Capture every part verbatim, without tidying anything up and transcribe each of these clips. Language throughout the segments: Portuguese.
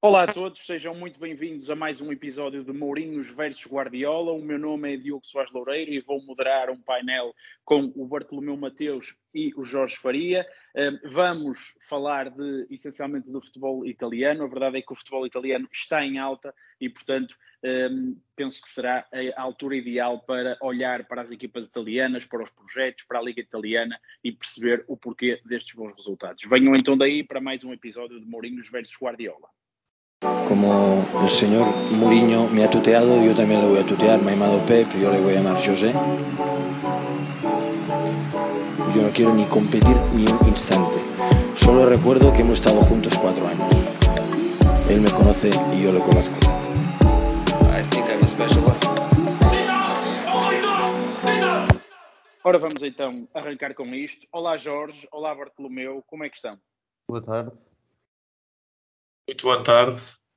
Olá a todos, sejam muito bem-vindos a mais um episódio de Mourinhos versus Guardiola. O meu nome é Diogo Soares Loureiro e vou moderar um painel com o Bartolomeu Mateus e o Jorge Faria. Vamos falar de, essencialmente do futebol italiano. A verdade é que o futebol italiano está em alta e, portanto, penso que será a altura ideal para olhar para as equipas italianas, para os projetos, para a Liga Italiana e perceber o porquê destes bons resultados. Venham então daí para mais um episódio de Mourinhos versus Guardiola. Como el señor Mourinho me ha tuteado, yo también le voy a tutear. Me ha llamado Pep, yo le voy a llamar José. Yo no quiero ni competir ni un instante. Solo recuerdo que hemos estado juntos cuatro años. Él me conoce y yo lo conozco. I think I'm a special one. Ora, vamos então arrancar com isto. Olá Jorge, olá Bartolomeu, como é que estão? Boa tarde. Muito boa tarde.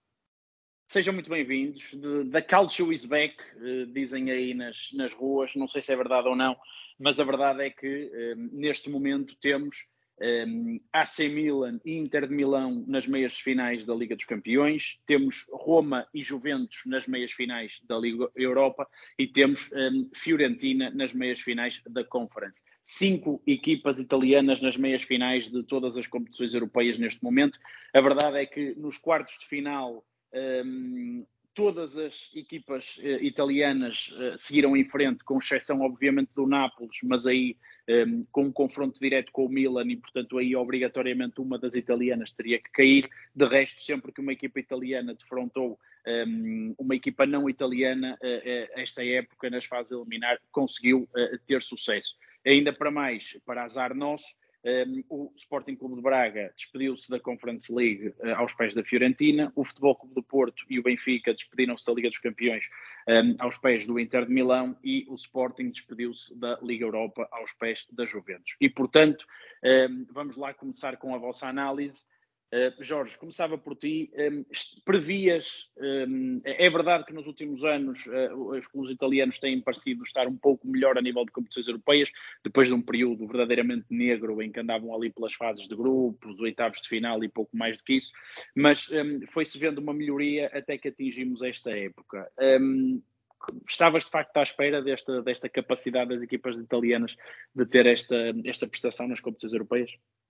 Sejam muito bem-vindos. The culture is back, dizem aí nas, nas ruas, não sei se é verdade ou não, mas a verdade é que um, neste momento temos um, A C Milan e Inter de Milão nas meias finais da Liga dos Campeões, temos Roma e Juventus nas meias finais da Liga Europa e temos um, Fiorentina nas meias finais da Conference. Cinco equipas italianas nas meias finais de todas as competições europeias neste momento. A verdade é que nos quartos de final Um, todas as equipas uh, italianas uh, seguiram em frente, com exceção obviamente do Nápoles, mas aí um, com um confronto direto com o Milan e portanto aí obrigatoriamente uma das italianas teria que cair. De resto, sempre que uma equipa italiana defrontou um, uma equipa não italiana, uh, uh, esta época nas fases a eliminar conseguiu uh, ter sucesso. Ainda para mais, para azar nosso, Um, o Sporting Clube de Braga despediu-se da Conference League uh, aos pés da Fiorentina, o Futebol Clube do Porto e o Benfica despediram-se da Liga dos Campeões um, aos pés do Inter de Milão e o Sporting despediu-se da Liga Europa aos pés da Juventus. E, portanto, um, vamos lá começar com a vossa análise. Uh, Jorge, começava por ti. Um, previas, um, é verdade que nos últimos anos uh, os clubes italianos têm parecido estar um pouco melhor a nível de competições europeias, depois de um período verdadeiramente negro em que andavam ali pelas fases de grupos, oitavos de final e pouco mais do que isso, mas um, foi-se vendo uma melhoria até que atingimos esta época. Um, Estavas de facto à espera desta, desta capacidade das equipas italianas de ter esta, esta prestação nas competições europeias?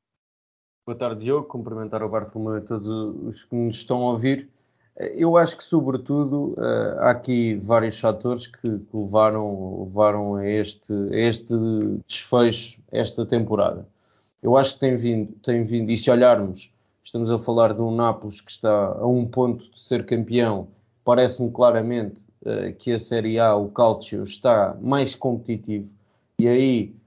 Boa tarde, Diogo. Cumprimentar o Bartolomeu e todos os que nos estão a ouvir. Eu acho que, sobretudo, há aqui vários fatores que levaram, levaram a, este, a este desfecho esta temporada. Eu acho que tem vindo, tem vindo, e se olharmos, estamos a falar de um Nápoles que está a um ponto de ser campeão, parece-me claramente que a Série A, o Calcio, está mais competitivo. E aí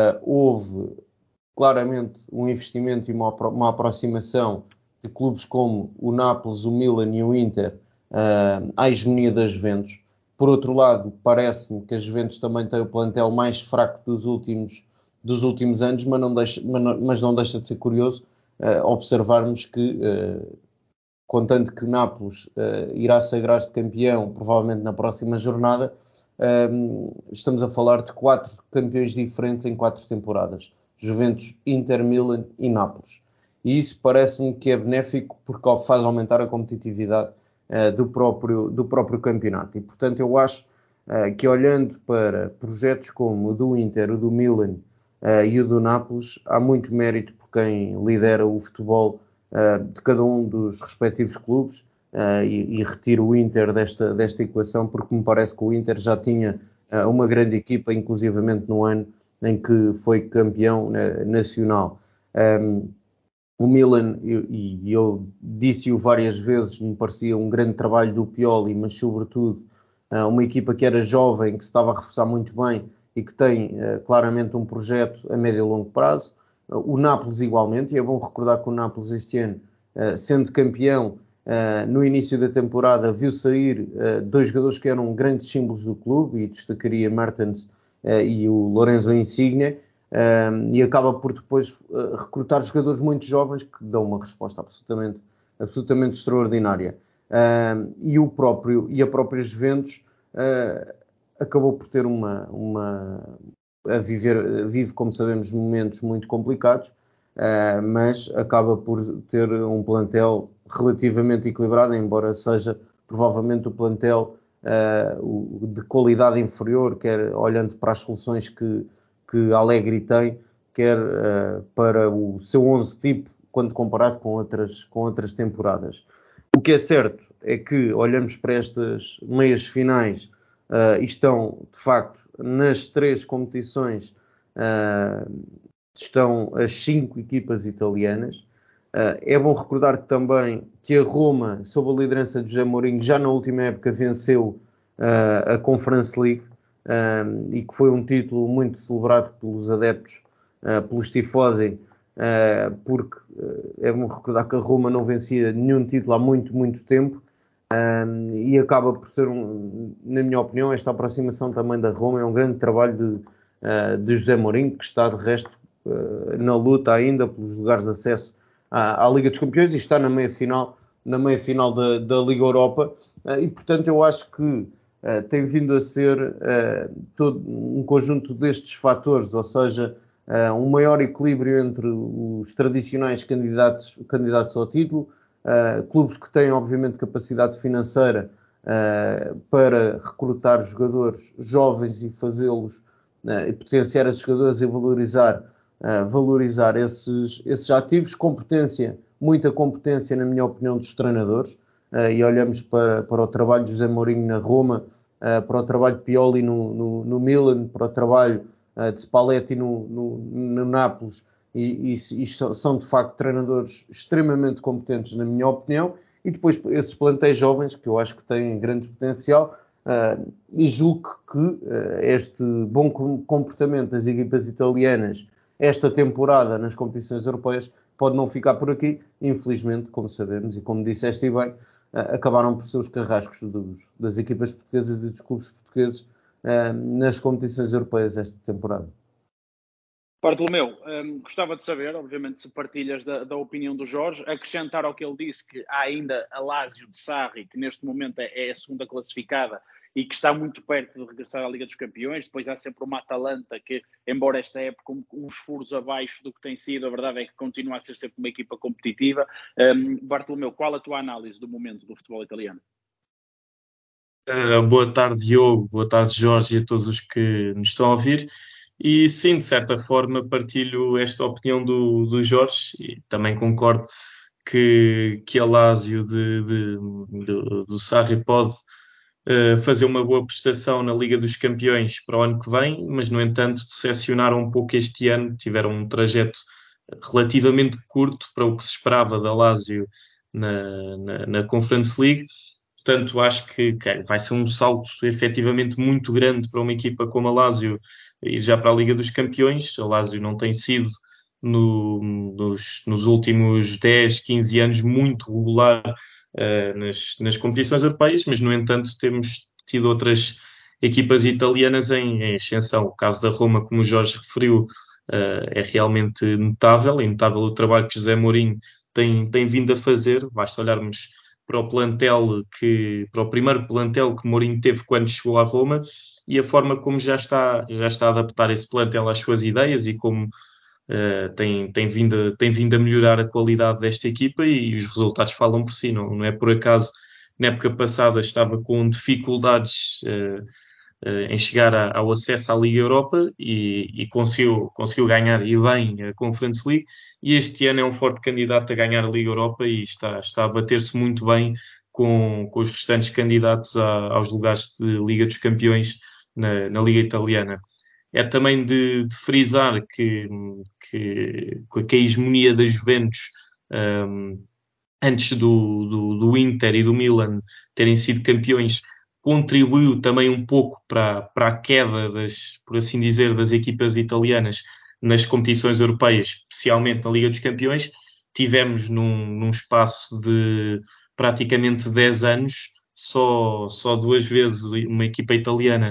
houve claramente um investimento e uma, uma aproximação de clubes como o Nápoles, o Milan e o Inter uh, à hegemonia das Juventus. Por outro lado, parece-me que a Juventus também tem o plantel mais fraco dos últimos, dos últimos anos, mas não deixa, mas não, mas não deixa de ser curioso uh, observarmos que, uh, contando que Nápoles uh, irá sagrar-se campeão, provavelmente na próxima jornada, uh, estamos a falar de quatro campeões diferentes em quatro temporadas. Juventus, Inter, Milan e Nápoles. E isso parece-me que é benéfico porque faz aumentar a competitividade uh, do, próprio, do próprio campeonato. E, portanto, eu acho uh, que olhando para projetos como o do Inter, o do Milan uh, e o do Nápoles, há muito mérito por quem lidera o futebol uh, de cada um dos respectivos clubes uh, e, e retiro o Inter desta, desta equação porque me parece que o Inter já tinha uh, uma grande equipa, inclusivamente no ano em que foi campeão uh, nacional. Um, o Milan, e, e eu disse-o várias vezes, me parecia um grande trabalho do Pioli, mas sobretudo uh, uma equipa que era jovem, que se estava a reforçar muito bem e que tem uh, claramente um projeto a médio e longo prazo. Uh, o Nápoles igualmente, e é bom recordar que o Nápoles este ano, uh, sendo campeão, uh, no início da temporada viu sair uh, dois jogadores que eram grandes símbolos do clube, e destacaria Mertens Uh, e o Lorenzo Insigne, uh, e acaba por depois uh, recrutar jogadores muito jovens que dão uma resposta absolutamente, absolutamente extraordinária. Uh, e, o próprio, e a própria Juventus uh, acabou por ter uma... uma a viver, vive, como sabemos, momentos muito complicados, uh, mas acaba por ter um plantel relativamente equilibrado, embora seja provavelmente o plantel uh, de qualidade inferior, quer olhando para as soluções que, que Allegri tem, quer uh, para o seu onze tipo, quando comparado com outras, com outras temporadas. O que é certo é que olhamos para estas meias finais uh, e estão, de facto, nas três competições, uh, estão as cinco equipas italianas. Uh, é bom recordar que também que a Roma, sob a liderança de José Mourinho, já na última época venceu uh, a Conference League uh, e que foi um título muito celebrado pelos adeptos, uh, pelos tifosi, uh, porque uh, é bom recordar que a Roma não vencia nenhum título há muito, muito tempo. Um, e acaba por ser, um, na minha opinião, esta aproximação também da Roma é um grande trabalho de, uh, de José Mourinho, que está de resto uh, na luta ainda pelos lugares de acesso à, à Liga dos Campeões e está na meia-final na meia-final da, da Liga Europa, uh, e portanto eu acho que uh, tem vindo a ser uh, todo um conjunto destes fatores, ou seja, uh, um maior equilíbrio entre os tradicionais candidatos, candidatos ao título, Uh, clubes que têm, obviamente, capacidade financeira uh, para recrutar jogadores jovens e fazê-los, uh, e potenciar esses jogadores e valorizar, uh, valorizar esses, esses ativos. Competência, muita competência, na minha opinião, dos treinadores. Uh, e olhamos para, para o trabalho de José Mourinho na Roma, uh, para o trabalho de Pioli no, no, no Milan, para o trabalho uh, de Spalletti no, no, no Nápoles. E, e, e são de facto treinadores extremamente competentes, na minha opinião, e depois esses plantéis jovens que eu acho que têm grande potencial, uh, e julgo que uh, este bom comportamento das equipas italianas esta temporada nas competições europeias pode não ficar por aqui, infelizmente, como sabemos, e como disseste bem, uh, acabaram por ser os carrascos dos, das equipas portuguesas e dos clubes portugueses uh, nas competições europeias esta temporada. Bartolomeu, um, gostava de saber, obviamente, se partilhas da, da opinião do Jorge, acrescentar ao que ele disse que há ainda a Lazio de Sarri, que neste momento é, é a segunda classificada e que está muito perto de regressar à Liga dos Campeões. Depois há sempre uma Atalanta que, embora esta época um, uns furos abaixo do que tem sido, a verdade é que continua a ser sempre uma equipa competitiva. Um, Bartolomeu, qual a tua análise do momento do futebol italiano? Uh, boa tarde, Diogo, boa tarde, Jorge, e a todos os que nos estão a ouvir. E sim, de certa forma, partilho esta opinião do, do Jorge e também concordo que, que a Lazio de, de, de, do Sarri pode uh, fazer uma boa prestação na Liga dos Campeões para o ano que vem, mas, no entanto, decepcionaram um pouco este ano, tiveram um trajeto relativamente curto para o que se esperava da Lazio na, na, na Conference League. Portanto, acho que, que vai ser um salto efetivamente muito grande para uma equipa como a Lazio ir já para a Liga dos Campeões. A Lazio não tem sido no, nos, nos últimos dez, quinze anos muito regular uh, nas, nas competições europeias, mas, no entanto, temos tido outras equipas italianas em, em ascensão. O caso da Roma, como o Jorge referiu, uh, é realmente notável. É notável o trabalho que José Mourinho tem, tem vindo a fazer. Basta olharmos para o plantel que, para o primeiro plantel que Mourinho teve quando chegou à Roma e a forma como já está, já está a adaptar esse plantel às suas ideias e como uh, tem, tem, vindo, tem vindo a melhorar a qualidade desta equipa, e os resultados falam por si. Não, não é por acaso, na época passada estava com dificuldades uh, uh, em chegar a, ao acesso à Liga Europa e, e conseguiu, conseguiu ganhar e bem a Conference League, e este ano é um forte candidato a ganhar a Liga Europa e está, está a bater-se muito bem com, com os restantes candidatos a, aos lugares de Liga dos Campeões na, na Liga Italiana. É também de, de frisar que, que, que a hegemonia da Juventus, um, antes do, do, do Inter e do Milan terem sido campeões, contribuiu também um pouco para, para a queda, das, por assim dizer, das equipas italianas nas competições europeias, especialmente na Liga dos Campeões. Tivemos num, num espaço de praticamente dez anos, só, só duas vezes uma equipa italiana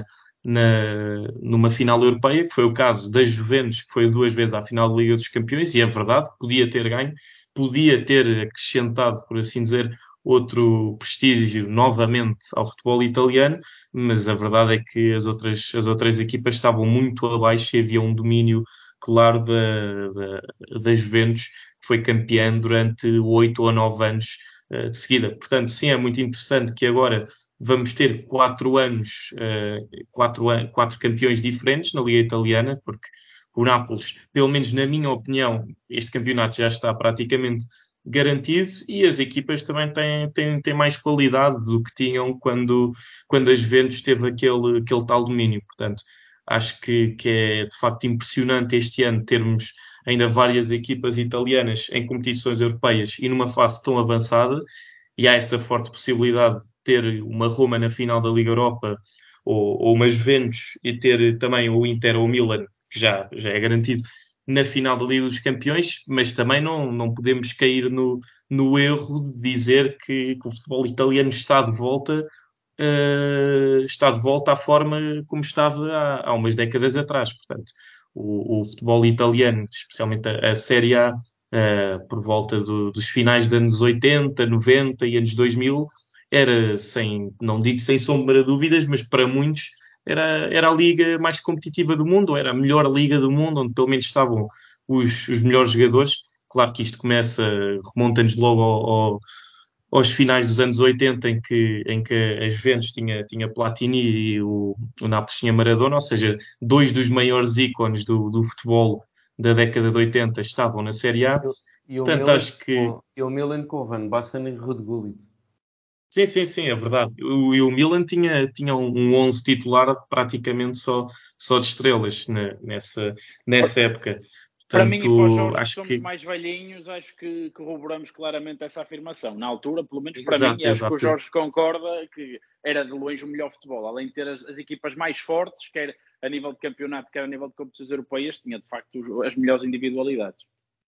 na, numa final europeia, que foi o caso da Juventus, que foi duas vezes à final da Liga dos Campeões, e é verdade, podia ter ganho, podia ter acrescentado, por assim dizer, outro prestígio novamente ao futebol italiano, mas a verdade é que as outras, as outras equipas estavam muito abaixo e havia um domínio claro da, da, da Juventus, que foi campeã durante oito ou nove anos uh, de seguida. Portanto, sim, é muito interessante que agora vamos ter quatro anos, uh, quatro, an- quatro campeões diferentes na Liga Italiana, porque o Nápoles, pelo menos na minha opinião, este campeonato já está praticamente garantido e as equipas também têm, têm, têm mais qualidade do que tinham quando, quando a Juventus teve aquele, aquele tal domínio. Portanto, acho que, que é de facto impressionante este ano termos ainda várias equipas italianas em competições europeias e numa fase tão avançada, e há essa forte possibilidade de ter uma Roma na final da Liga Europa ou, ou uma Juventus e ter também o Inter ou o Milan, que já, já é garantido, na final da Liga dos Campeões, mas também não, não podemos cair no, no erro de dizer que, que o futebol italiano está de volta, uh, está de volta à forma como estava há, há umas décadas atrás. Portanto, o, o futebol italiano, especialmente a, a Série A, uh, por volta do, dos finais dos anos oitenta, noventa e anos dois mil, era sem, não digo sem sombra de dúvidas, mas para muitos era, era a liga mais competitiva do mundo, era a melhor liga do mundo, onde pelo menos estavam os, os melhores jogadores. Claro que isto começa, remonta-nos logo ao, ao, aos finais dos anos oitenta, em que, em que a Juventus tinha, tinha Platini e o, o Nápoles tinha Maradona, ou seja, dois dos maiores ícones do, do futebol da década de oitenta estavam na Série A. E o Portanto, Milan, acho que com, e o Milan com o Van Basten e Ruud Gullit. sim, sim, sim, é verdade. O, e o Milan tinha, tinha um onze titular praticamente só, só de estrelas ne- nessa, nessa época. Para mim e para os Portanto, Jorge, que acho somos que... mais velhinhos, acho que corroboramos claramente essa afirmação. Na altura, pelo menos para mim, e Exato, acho que o exato. Jorge concorda que era de longe o melhor futebol. Além de ter as, as equipas mais fortes, quer a nível de campeonato, quer a nível de competições europeias, tinha de facto os- as melhores individualidades.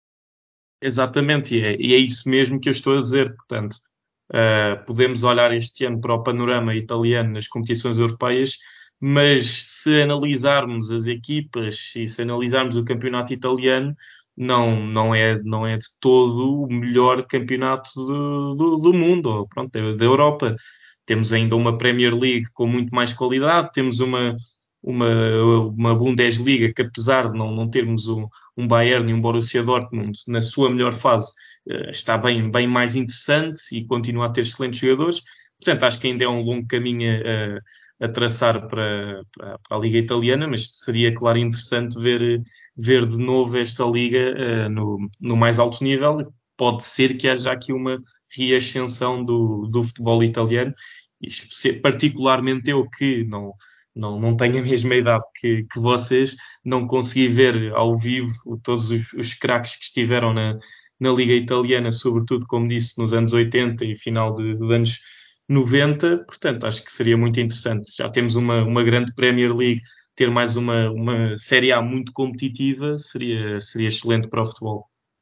Exatamente, e é, e é isso mesmo que eu estou a dizer. Portanto, uh, podemos olhar este ano para o panorama italiano nas competições europeias, mas se analisarmos as equipas e se analisarmos o campeonato italiano, não, não, é, não é de todo o melhor campeonato do, do, do mundo, ou pronto, da da Europa. Temos ainda uma Premier League com muito mais qualidade, temos uma, uma, uma Bundesliga que, apesar de não, não termos um, um Bayern e um Borussia Dortmund na sua melhor fase, uh, está bem, bem mais interessante e continua a ter excelentes jogadores. Portanto, acho que ainda é um longo caminho a, a traçar para, para, para a Liga Italiana, mas seria, claro, interessante ver, ver de novo esta Liga uh, no, no mais alto nível. Pode ser que haja aqui uma reascensão do, do futebol italiano, e particularmente eu que não, não, não tenho a mesma idade que, que vocês, não consegui ver ao vivo todos os, os craques que estiveram na, na Liga Italiana, sobretudo, como disse, nos anos oitenta e final de, de anos noventa. Portanto, acho que seria muito interessante. Já temos uma, uma grande Premier League, ter mais uma, uma Série A muito competitiva seria, seria excelente para o futebol.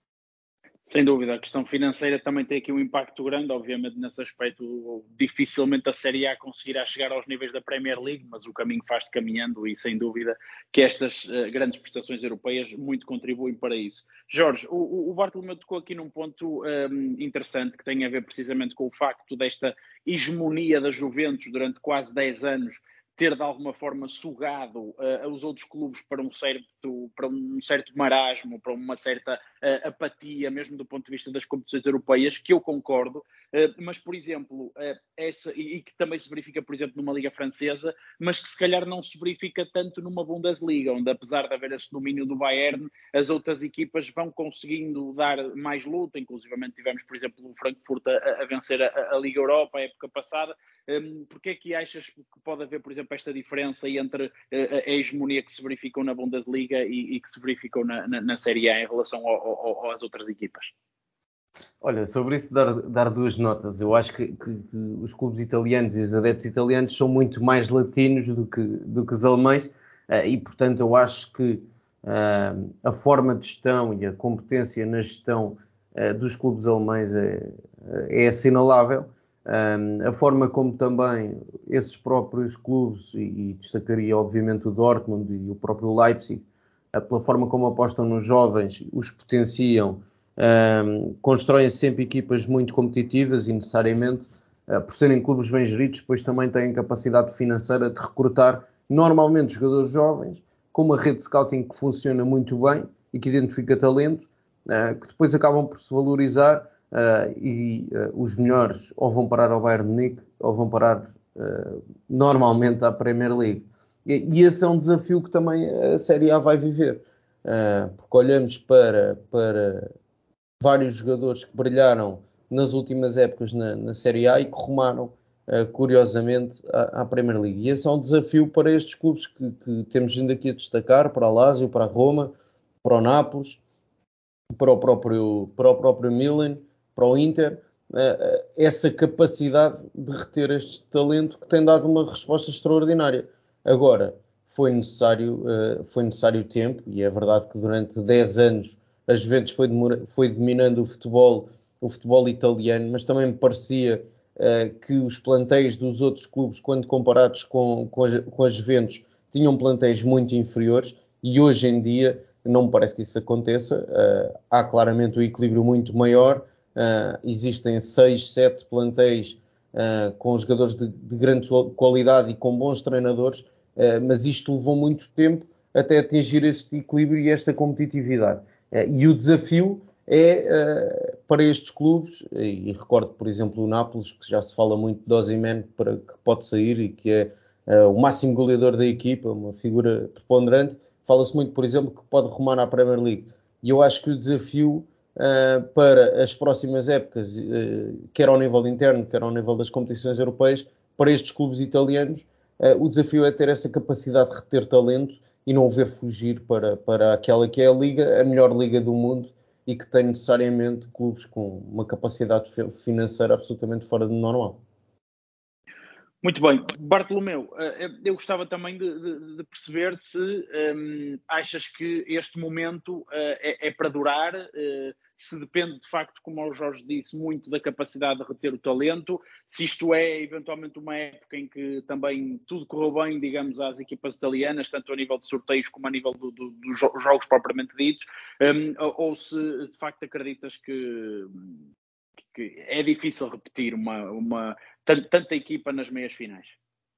Sem dúvida, a questão financeira também tem aqui um impacto grande, obviamente nesse aspecto dificilmente a Série A conseguirá chegar aos níveis da Premier League, mas o caminho faz-se caminhando e sem dúvida que estas uh, grandes prestações europeias muito contribuem para isso. Jorge, o, o Bartolomeu tocou aqui num ponto um, interessante que tem a ver precisamente com o facto desta hegemonia da Juventus durante quase dez anos ter de alguma forma sugado uh, os outros clubes para um certo, para um certo marasmo, para uma certa uh, apatia, mesmo do ponto de vista das competições europeias, que eu concordo, uh, mas, por exemplo, uh, essa, e, e que também se verifica, por exemplo, numa Liga Francesa, mas que se calhar não se verifica tanto numa Bundesliga, onde apesar de haver esse domínio do Bayern, as outras equipas vão conseguindo dar mais luta, inclusivamente tivemos, por exemplo, o Frankfurt a, a vencer a, a Liga Europa a época passada. Um, porque é que achas que pode haver, por exemplo, esta diferença entre uh, a hegemonia que se verificou na Bundesliga e, e que se verificou na, na, na Série A em relação ao, ao, às outras equipas? Olha, sobre isso dar, dar duas notas. Eu acho que, que, que os clubes italianos e os adeptos italianos são muito mais latinos do que, do que os alemães uh, e, portanto, eu acho que uh, a forma de gestão e a competência na gestão uh, dos clubes alemães é, é assinalável. Um, a forma como também esses próprios clubes, e, e destacaria obviamente o Dortmund e o próprio Leipzig, a, pela forma como apostam nos jovens, os potenciam, um, constroem sempre equipas muito competitivas e necessariamente, uh, por serem clubes bem geridos, depois também têm capacidade financeira de recrutar normalmente jogadores jovens com uma rede de scouting que funciona muito bem e que identifica talento, uh, que depois acabam por se valorizar uh, e uh, os melhores ou vão parar ao Bayern de Munique ou vão parar uh, normalmente à Premier League. E, e esse é um desafio que também a Série A vai viver, uh, porque olhamos para, para vários jogadores que brilharam nas últimas épocas na, na Série A e que rumaram uh, curiosamente à, à Premier League. E esse é um desafio para estes clubes que, que temos vindo aqui a destacar, para a Lazio, para a Roma, para o Nápoles, para o próprio, para o próprio Milan, para o Inter, uh, essa capacidade de reter este talento que tem dado uma resposta extraordinária. Agora, foi necessário, uh, foi necessário tempo, e é verdade que durante dez anos a Juventus foi, foi dominando o futebol, o futebol italiano, mas também me parecia uh, que os plantéis dos outros clubes, quando comparados com, com, a, com a Juventus, tinham plantéis muito inferiores, e hoje em dia não me parece que isso aconteça. Uh, há claramente um equilíbrio muito maior, uh, existem seis, sete plantéis uh, com jogadores de, de grande qualidade e com bons treinadores, uh, mas isto levou muito tempo até atingir este equilíbrio e esta competitividade. E o desafio é uh, para estes clubes, e recordo, por exemplo, o Nápoles, que já se fala muito de Osimhen, para que pode sair e que é uh, o máximo goleador da equipa, uma figura preponderante. Fala-se muito, por exemplo, que pode rumar à Premier League. E eu acho que o desafio uh, para as próximas épocas, uh, quer ao nível interno, quer ao nível das competições europeias, para estes clubes italianos, uh, o desafio é ter essa capacidade de reter talento e não o ver fugir para, para aquela que é a liga, a melhor liga do mundo, e que tem necessariamente clubes com uma capacidade financeira absolutamente fora do normal. Muito bem. Bartolomeu, eu gostava também de, de, de perceber se um, achas que este momento uh, é, é para durar, uh, se depende de facto, como o Jorge disse, muito da capacidade de reter o talento, se isto é eventualmente uma época em que também tudo correu bem, digamos, às equipas italianas, tanto a nível de sorteios como a nível do, do, dos jogos propriamente ditos, um, ou, ou se de facto acreditas que, que é difícil repetir uma... uma tanta equipa nas meias finais?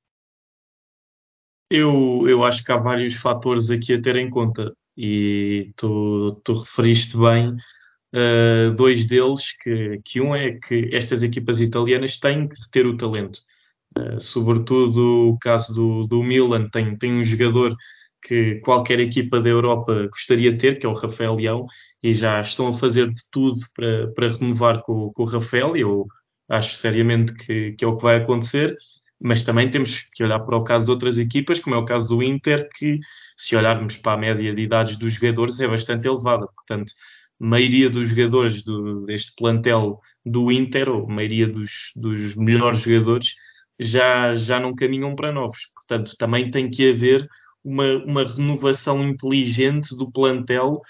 Eu, eu acho que há vários fatores aqui a ter em conta e tu, tu referiste bem uh, dois deles, que, que um é que estas equipas italianas têm que ter o talento. Uh, sobretudo o caso do, do Milan, tem, tem um jogador que qualquer equipa da Europa gostaria de ter, que é o Rafael Leão, e já estão a fazer de tudo para, para renovar com, com o Rafael, e eu acho seriamente que, que é o que vai acontecer, mas também temos que olhar para o caso de outras equipas, como é o caso do Inter, que se olharmos para a média de idades dos jogadores é bastante elevada, portanto, a maioria dos jogadores do, deste plantel do Inter, ou a maioria dos, dos melhores jogadores, já, já não caminham para novos. Portanto, também tem que haver uma, uma renovação inteligente do plantel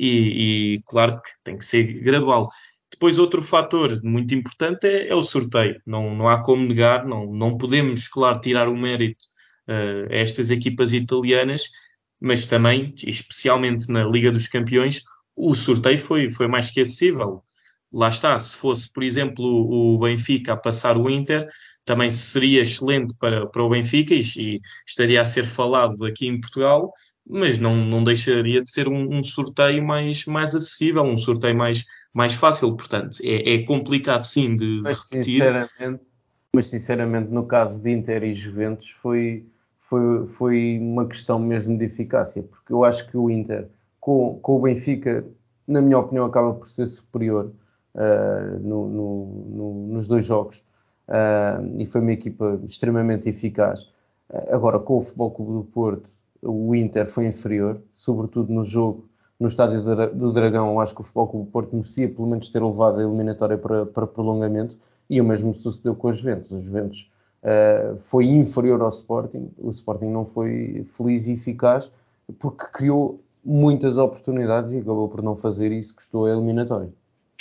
e, e, claro, que tem que ser gradual. Depois, outro fator muito importante é, é o sorteio. Não, não há como negar, não, não podemos, claro, tirar o mérito uh, a estas equipas italianas, mas também, especialmente na Liga dos Campeões, o sorteio foi, foi mais que acessível. Lá está, se fosse, por exemplo, o Benfica a passar o Inter, também seria excelente para, para o Benfica e, e estaria a ser falado aqui em Portugal, mas não, não deixaria de ser um, um sorteio mais, mais acessível, um sorteio mais, mais fácil. Portanto, é, é complicado sim de, de Mas repetir. sinceramente, mas sinceramente no caso de Inter e Juventus foi, foi, foi uma questão mesmo de eficácia, porque eu acho que o Inter com, com o Benfica, na minha opinião, acaba por ser superior uh, no, no, no, nos dois jogos, uh, e foi uma equipa extremamente eficaz. Uh, agora, com o Futebol Clube do Porto, o Inter foi inferior, sobretudo no jogo no Estádio do Dragão. Eu acho que o Futebol Clube do Porto merecia pelo menos ter levado a eliminatória para, para prolongamento, e o mesmo sucedeu com a Juventus. A Juventus uh, foi inferior ao Sporting, o Sporting não foi feliz e eficaz, porque criou muitas oportunidades e acabou por não fazer isso, custou a eliminatória.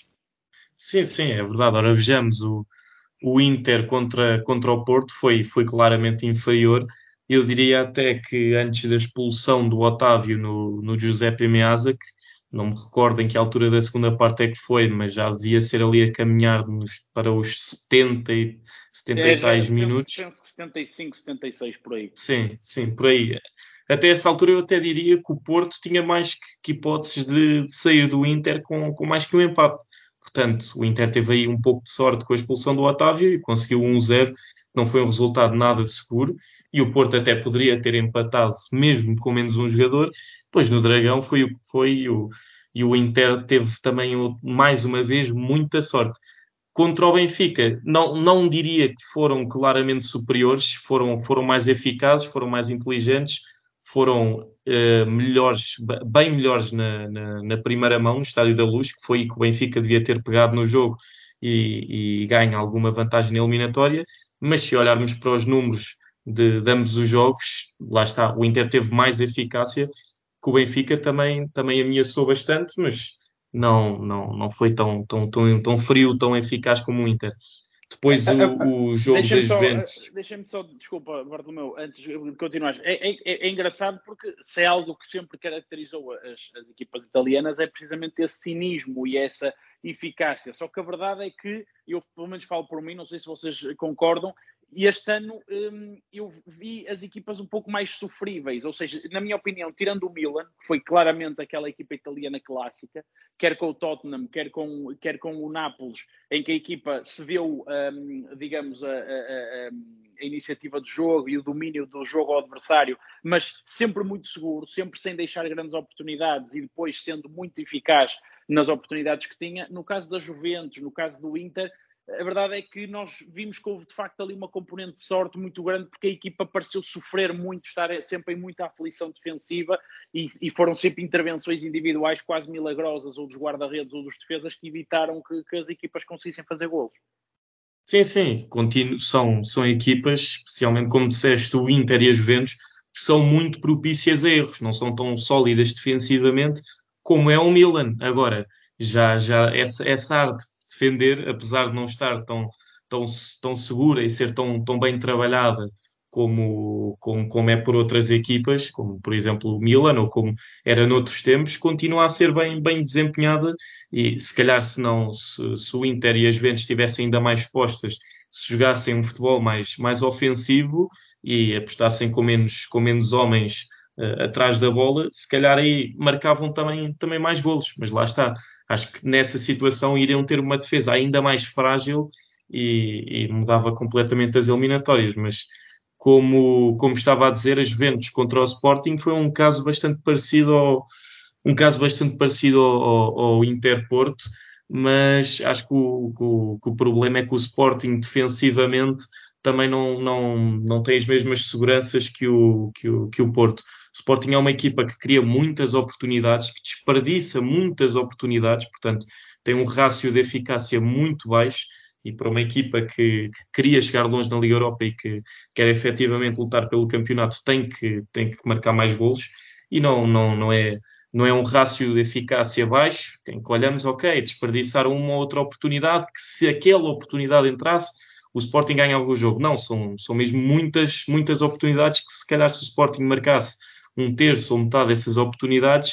Sim, sim, é verdade. Ora, vejamos, o, o Inter contra, contra o Porto foi, foi claramente inferior. Eu diria até que antes da expulsão do Otávio no, no Giuseppe Meazza, que não me recordo em que altura da segunda parte é que foi, mas já devia ser ali a caminhar nos, para os setenta e, setenta É, e já, tais penso, minutos. penso que setenta e cinco, setenta e seis por aí. Sim, sim, por aí. até essa altura eu até diria que o Porto tinha mais que, que hipóteses de, de sair do Inter com, com mais que um empate. Portanto, o Inter teve aí um pouco de sorte com a expulsão do Otávio e conseguiu um zero, não foi um resultado nada seguro, e o Porto até poderia ter empatado mesmo com menos um jogador, pois no Dragão foi o que foi, e o, e o Inter teve também, mais uma vez, muita sorte. Contra o Benfica, não, não diria que foram claramente superiores, foram, foram mais eficazes, foram mais inteligentes, foram uh, melhores, bem melhores na, na, na primeira mão, no Estádio da Luz, que foi aí que o Benfica devia ter pegado no jogo e, e ganho alguma vantagem na eliminatória, mas se olharmos para os números de, de ambos os jogos, lá está, o Inter teve mais eficácia, que o Benfica também, também ameaçou bastante, mas não, não, não foi tão, tão, tão, tão frio, tão eficaz como o Inter. Depois o, o jogo Deixa-me das só, Juventus. deixa-me só, desculpa, Bartolomeu, antes de continuar. É, é, é engraçado porque se é algo que sempre caracterizou as, as equipas italianas é precisamente esse cinismo e essa eficácia. Só que a verdade é que, eu pelo menos falo por mim, não sei se vocês concordam, e este ano hum, eu vi as equipas um pouco mais sofríveis, ou seja, na minha opinião, tirando o Milan, que foi claramente aquela equipa italiana clássica, quer com o Tottenham, quer com, quer com o Nápoles, em que a equipa cedeu, hum, digamos, a, a, a, a iniciativa de jogo e o domínio do jogo ao adversário, mas sempre muito seguro, sempre sem deixar grandes oportunidades e depois sendo muito eficaz nas oportunidades que tinha. No caso da Juventus, no caso do Inter, a verdade é que nós vimos que houve de facto ali uma componente de sorte muito grande, porque a equipa pareceu sofrer muito, estar sempre em muita aflição defensiva e, e foram sempre intervenções individuais quase milagrosas, ou dos guarda-redes ou dos defesas, que evitaram que, que as equipas conseguissem fazer golos. Sim, sim, continuo, são, são equipas, especialmente como disseste, o Inter e a Juventus, que são muito propícias a erros, não são tão sólidas defensivamente como é o Milan. Agora, já, já essa, essa arte de defender, apesar de não estar tão, tão, tão segura e ser tão, tão bem trabalhada como, como, como é por outras equipas, como por exemplo o Milan, ou como era noutros tempos, continua a ser bem, bem desempenhada. E se calhar se, não, se, se o Inter e as Juventus estivessem ainda mais postas, se jogassem um futebol mais, mais ofensivo e apostassem com menos, com menos homens uh, atrás da bola, se calhar aí marcavam também, também mais golos. Mas lá está, acho que nessa situação iriam ter uma defesa ainda mais frágil e, e mudava completamente as eliminatórias. Mas como, como estava a dizer, a Juventus contra o Sporting foi um caso bastante parecido ao um caso bastante parecido ao, ao, ao Inter-Porto, mas acho que o, que, o, que o problema é que o Sporting defensivamente também não, não, não tem as mesmas seguranças que o, que, o, que o Porto. O Sporting é uma equipa que cria muitas oportunidades, que desperdiça muitas oportunidades, portanto tem um rácio de eficácia muito baixo, e para uma equipa que, que queria chegar longe na Liga Europa e que quer efetivamente lutar pelo campeonato tem que, tem que marcar mais golos, e não, não, não é não é um rácio de eficácia baixo, em que olhamos, ok, desperdiçaram uma ou outra oportunidade, que se aquela oportunidade entrasse, o Sporting ganhava o jogo. Não, são, são mesmo muitas, muitas oportunidades que se calhar se o Sporting marcasse um terço ou metade dessas oportunidades,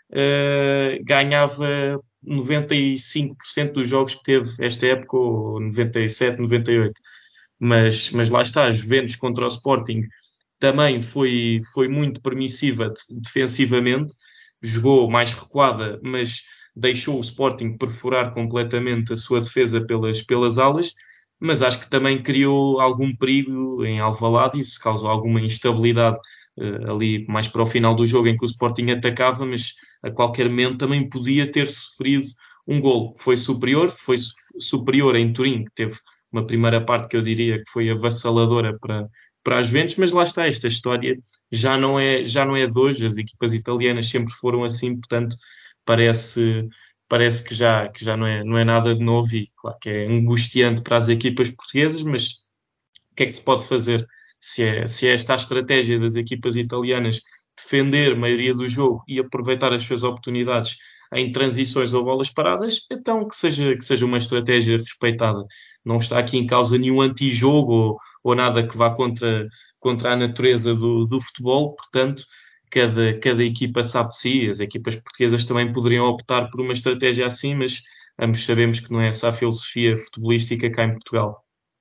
uh, ganhava noventa e cinco por cento dos jogos que teve esta época, ou noventa e sete, noventa e oito. Mas, mas lá está, Juventus contra o Sporting também foi, foi muito permissiva defensivamente, jogou mais recuada, mas deixou o Sporting perfurar completamente a sua defesa pelas, pelas alas, mas acho que também criou algum perigo em Alvalade, isso causou alguma instabilidade uh, ali mais para o final do jogo, em que o Sporting atacava, mas a qualquer momento também podia ter sofrido um golo. Foi superior, foi su- superior em Turim, que teve uma primeira parte que eu diria que foi avassaladora para, para as Juventus, mas lá está, esta história já não é, já não é de hoje, as equipas italianas sempre foram assim, portanto parece, parece que já, que já não, é, não é nada de novo, e claro que é angustiante para as equipas portuguesas, mas o que é que se pode fazer? Se é, se é esta a estratégia das equipas italianas, defender a maioria do jogo e aproveitar as suas oportunidades em transições ou bolas paradas, então que seja, que seja uma estratégia respeitada. Não está aqui em causa nenhum antijogo ou, ou nada que vá contra, contra a natureza do, do futebol, portanto, cada, cada equipa sabe de si. As equipas portuguesas também poderiam optar por uma estratégia assim, mas ambos sabemos que não é essa a filosofia futebolística cá em Portugal.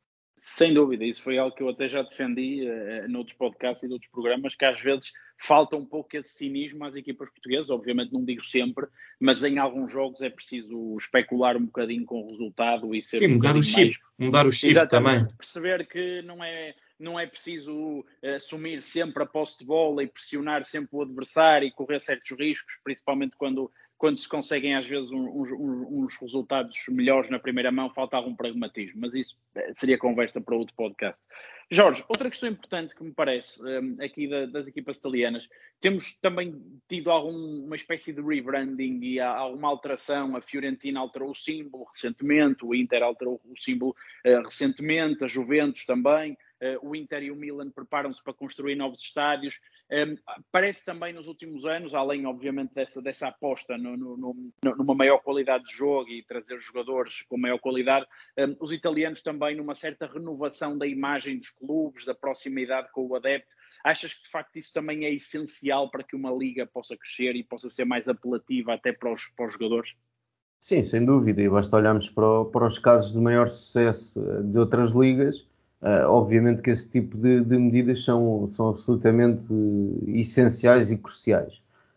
Sem dúvida, isso foi algo que eu até já defendi uh, noutros podcasts e noutros programas, que às vezes falta um pouco esse cinismo às equipas portuguesas, obviamente não digo sempre, mas em alguns jogos é preciso especular um bocadinho com o resultado e ser Sim, um mudar o bocadinho chip, mais... mudar o chip Exatamente, também. perceber que não é, não é preciso uh, assumir sempre a posse de bola e pressionar sempre o adversário e correr certos riscos, principalmente quando, quando se conseguem às vezes uns, uns, uns resultados melhores na primeira mão, falta algum pragmatismo, mas isso seria conversa para outro podcast. Jorge, outra questão importante que me parece um, aqui da, das equipas italianas, temos também tido alguma espécie de rebranding e há alguma alteração. A Fiorentina alterou o símbolo recentemente, o Inter alterou o símbolo uh, recentemente, a Juventus também, uh, o Inter e o Milan preparam-se para construir novos estádios. Um, parece também nos últimos anos, além obviamente dessa, dessa aposta no, no, no, numa maior qualidade de jogo e trazer jogadores com maior qualidade, um, os italianos também numa certa renovação da imagem dos clubes, da proximidade com o adepto. Achas que de facto isso também é essencial para que uma liga possa crescer e possa ser mais apelativa até para os, para os jogadores? Sim, sem dúvida, e basta olharmos para, o, para os casos de maior sucesso de outras ligas. Uh, obviamente que esse tipo de, de medidas são, são absolutamente uh, essenciais e cruciais.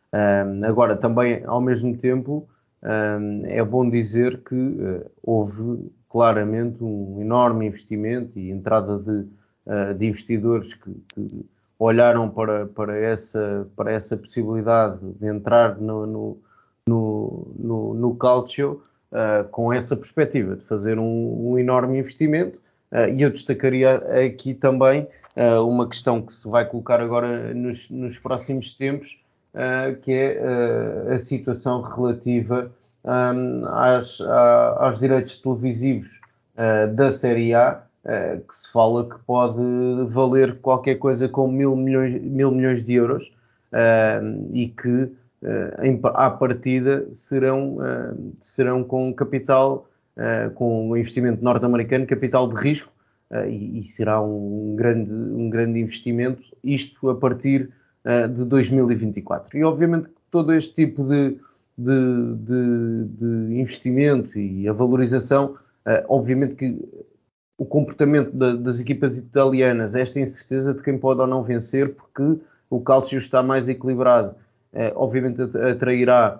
Um, agora, também, ao mesmo tempo, um, é bom dizer que uh, houve claramente um enorme investimento e entrada de, uh, de investidores que, que olharam para, para, essa, para essa possibilidade de entrar no, no, no, no, no Calcio uh, com essa perspectiva de fazer um, um enorme investimento. Uh, e eu destacaria aqui também uh, uma questão que se vai colocar agora nos, nos próximos tempos, uh, que é uh, a situação relativa um, às, à, aos direitos televisivos uh, da Série A, uh, que se fala que pode valer qualquer coisa como mil milhões, mil milhões de euros uh, e que uh, em, à partida serão, uh, serão com capital Uh, com o investimento norte-americano, capital de risco, uh, e, e será um grande, um grande investimento, isto a partir uh, de dois mil e vinte e quatro. E obviamente todo este tipo de, de, de, de investimento e a valorização, uh, obviamente que o comportamento da, das equipas italianas, esta incerteza de quem pode ou não vencer, porque o Calcio está mais equilibrado, uh, obviamente atrairá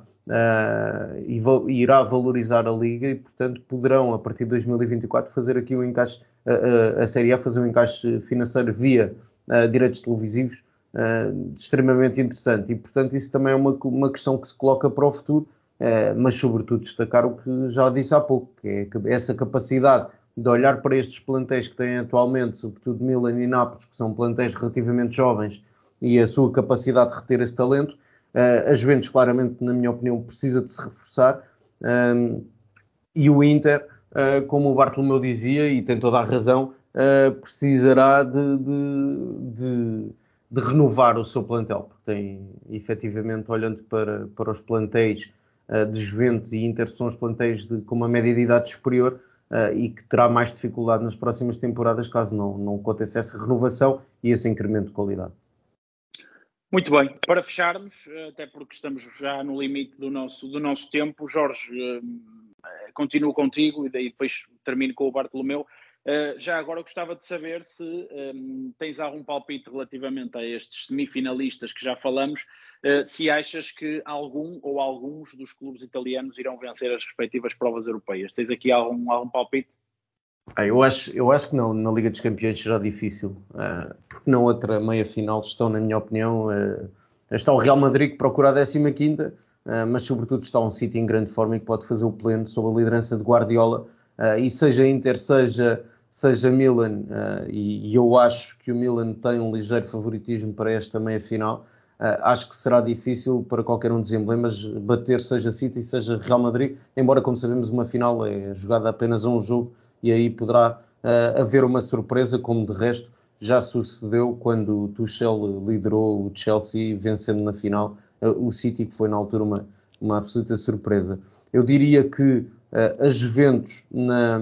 Uh, e, e irá valorizar a Liga e, portanto, poderão, a partir de dois mil e vinte e quatro, fazer aqui um encaixe, uh, uh, a Série A fazer um encaixe financeiro via uh, direitos televisivos uh, extremamente interessante. E, portanto, isso também é uma, uma questão que se coloca para o futuro, uh, mas, sobretudo, destacar o que já disse há pouco, que é essa capacidade de olhar para estes plantéis que têm atualmente, sobretudo Milan e Nápoles, que são plantéis relativamente jovens, e a sua capacidade de reter esse talento. Uh, a Juventus, claramente, na minha opinião, precisa de se reforçar. Um, e o Inter, uh, como o Bartolomeu dizia, e tem toda a razão, uh, precisará de, de, de, de renovar o seu plantel. Porque tem, efetivamente, olhando para, para os plantéis uh, de Juventus e Inter, são os plantéis de, com uma média de idade superior uh, e que terá mais dificuldade nas próximas temporadas caso não, não aconteça essa renovação e esse incremento de qualidade. Muito bem, para fecharmos, até porque estamos já no limite do nosso, do nosso tempo, Jorge, uh, continuo contigo e daí depois termino com o Bartolomeu. Uh, já agora gostava de saber se um, tens algum palpite relativamente a estes semifinalistas que já falamos, uh, se achas que algum ou alguns dos clubes italianos irão vencer as respectivas provas europeias. Tens aqui algum, algum palpite? Ah, eu, acho, eu acho que não, na Liga dos Campeões será difícil, uh, porque na outra meia-final estão, na minha opinião, uh, está o Real Madrid que procura a décima quinta, uh, mas sobretudo está um City em grande forma e que pode fazer o pleno sob a liderança de Guardiola, uh, e seja Inter, seja, seja Milan, uh, e, e eu acho que o Milan tem um ligeiro favoritismo para esta meia-final. Uh, acho que será difícil para qualquer um dos emblemas bater seja City, seja Real Madrid, embora, como sabemos, uma final é jogada apenas a um jogo, e aí poderá uh, haver uma surpresa, como de resto já sucedeu quando o Tuchel liderou o Chelsea, vencendo na final uh, o City, que foi na altura uma, uma absoluta surpresa. Eu diria que uh, a Juventus na,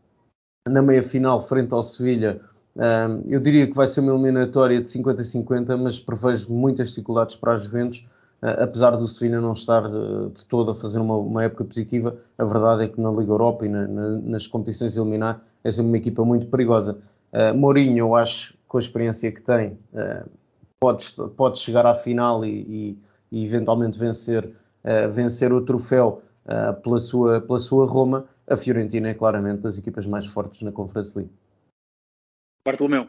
na meia-final frente ao Sevilha, uh, eu diria que vai ser uma eliminatória de cinquenta a cinquenta, mas prevejo muitas dificuldades para a Juventus. Uh, apesar do Sevilha não estar uh, de todo a fazer uma, uma época positiva, a verdade é que na Liga Europa e na, na, nas competições a eliminar é sempre uma equipa muito perigosa. Uh, Mourinho, eu acho, com a experiência que tem, uh, pode, pode chegar à final e, e, e eventualmente vencer, uh, vencer o troféu uh, pela, sua, pela sua Roma. A Fiorentina é claramente das equipas mais fortes na Conference League. Bartolomeu.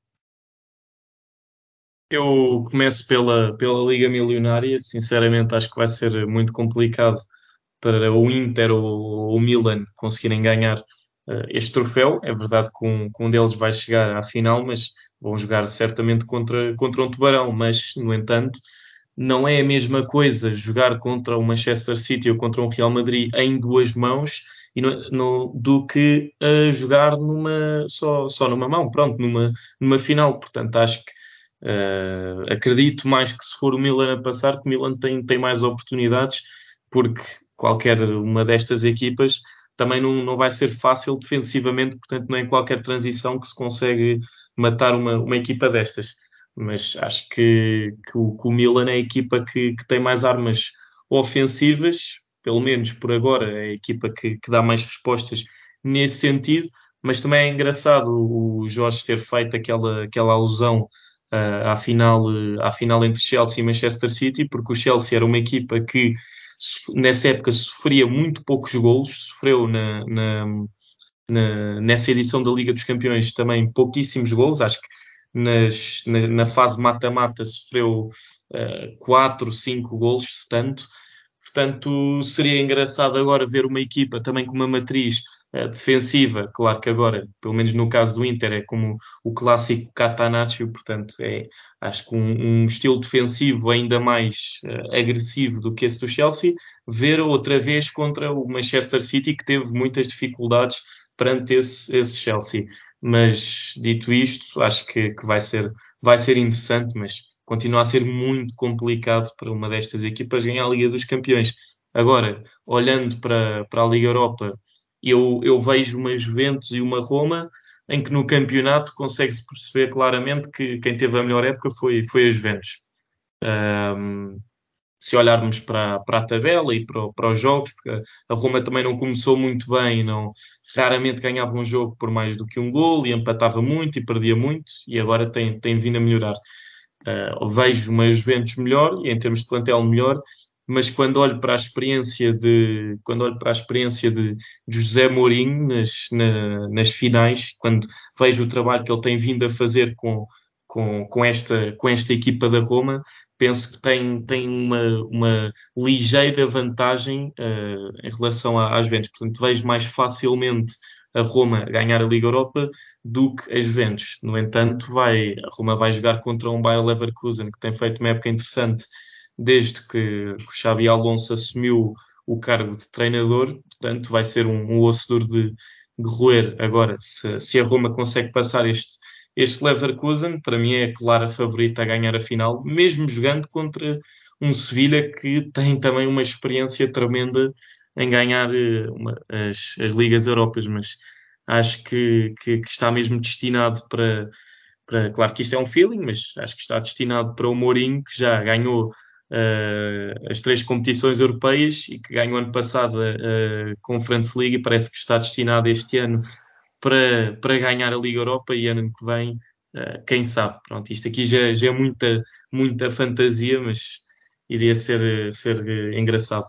Eu começo pela, pela Liga Milionária. Sinceramente, acho que vai ser muito complicado para o Inter ou o Milan conseguirem ganhar uh, este troféu. É verdade que um, que um deles vai chegar à final, mas vão jogar certamente contra, contra um Tubarão. Mas, no entanto, não é a mesma coisa jogar contra o Manchester City ou contra um Real Madrid em duas mãos e no, no, do que uh, jogar numa, só, só numa mão, pronto, numa, numa final. Portanto, acho que uh, acredito mais que se for o Milan a passar, que o Milan tem, tem mais oportunidades, porque qualquer uma destas equipas também não, não vai ser fácil defensivamente, portanto não é em qualquer transição que se consegue matar uma, uma equipa destas. Mas acho que, que, o, que o Milan é a equipa que, que tem mais armas ofensivas, pelo menos por agora, é a equipa que, que dá mais respostas nesse sentido, mas também é engraçado o Jorge ter feito aquela, aquela alusão uh, à, final, uh, à final entre Chelsea e Manchester City, porque o Chelsea era uma equipa que nessa época sofria muito poucos golos, sofreu na, na, na, nessa edição da Liga dos Campeões também pouquíssimos golos, acho que nas, na, na fase mata-mata sofreu quatro, cinco golos, se tanto. Portanto, seria engraçado agora ver uma equipa também com uma matriz uh, defensiva. Claro que agora, pelo menos no caso do Inter, é como o clássico Catanaccio, portanto, é, acho que um, um estilo defensivo ainda mais uh, agressivo do que esse do Chelsea. Ver outra vez contra o Manchester City, que teve muitas dificuldades perante esse, esse Chelsea. Mas, dito isto, acho que, que vai ser, vai ser interessante, mas continua a ser muito complicado para uma destas equipas ganhar a Liga dos Campeões. Agora, olhando para, para a Liga Europa, eu, eu vejo uma Juventus e uma Roma em que no campeonato consegue-se perceber claramente que quem teve a melhor época foi, foi a Juventus. Um, se olharmos para, para a tabela e para, para os jogos, porque a Roma também não começou muito bem, não, raramente ganhava um jogo por mais do que um golo e empatava muito e perdia muito, e agora tem, tem vindo a melhorar. Uh, vejo uma Juventus melhor e em termos de plantel melhor, mas quando olho para a experiência de quando olho para a experiência de, de José Mourinho nas, na, nas finais, quando vejo o trabalho que ele tem vindo a fazer com, com, com, esta, com esta equipa da Roma, penso que tem, tem uma, uma ligeira vantagem uh, em relação à, à Juventus. Portanto, vejo mais facilmente a Roma ganhar a Liga Europa do que a Juventus. No entanto, vai, a Roma vai jogar contra um Bayer Leverkusen que tem feito uma época interessante desde que o Xabi Alonso assumiu o cargo de treinador, portanto vai ser um, um osso duro de, de roer. Agora, se, se a Roma consegue passar este, este Leverkusen, para mim é a clara favorita a ganhar a final, mesmo jogando contra um Sevilha que tem também uma experiência tremenda em ganhar uma, as, as Ligas Europas, mas acho que, que, que está mesmo destinado para, para... Claro que isto é um feeling, mas acho que está destinado para o Mourinho, que já ganhou uh, as três competições europeias e que ganhou ano passado a, a Conference League e parece que está destinado este ano para, para ganhar a Liga Europa e ano que vem, uh, quem sabe. Pronto, isto aqui já, já é muita, muita fantasia, mas iria ser, ser engraçado.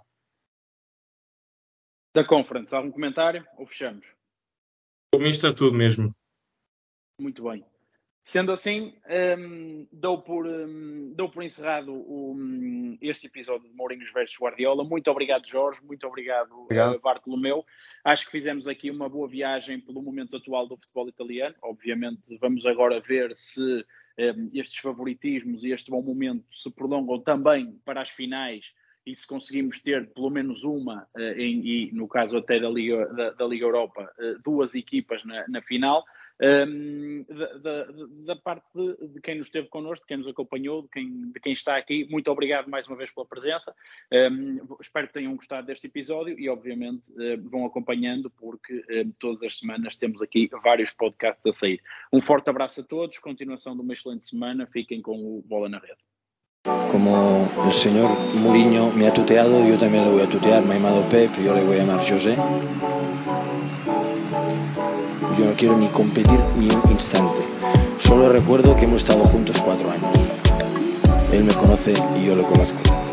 Da Conference, algum comentário ou fechamos? Para mim está tudo mesmo. Muito bem. Sendo assim, um, dou, por, um, dou por encerrado um, este episódio de Mourinho versus Guardiola. Muito obrigado, Jorge. Muito obrigado, obrigado. Uh, Bartolomeu. Acho que fizemos aqui uma boa viagem pelo momento atual do futebol italiano. Obviamente, vamos agora ver se um, estes favoritismos e este bom momento se prolongam também para as finais e se conseguimos ter pelo menos uma, uh, em, e no caso até da Liga, da, da Liga Europa, uh, duas equipas na, na final. Um, da, da, da parte de, de quem nos esteve connosco, de quem nos acompanhou, de quem, de quem está aqui, muito obrigado mais uma vez pela presença. Um, espero que tenham gostado deste episódio e obviamente uh, vão acompanhando porque uh, todas as semanas temos aqui vários podcasts a sair. Um forte abraço a todos, continuação de uma excelente semana, fiquem com o Bola na Rede. Como el señor Mourinho me ha tuteado, yo también le voy a tutear. Me ha llamado Pep, yo le voy a llamar José. yo no quiero ni competir ni un instante. Solo recuerdo que hemos estado juntos cuatro años. Él me conoce y yo lo conozco.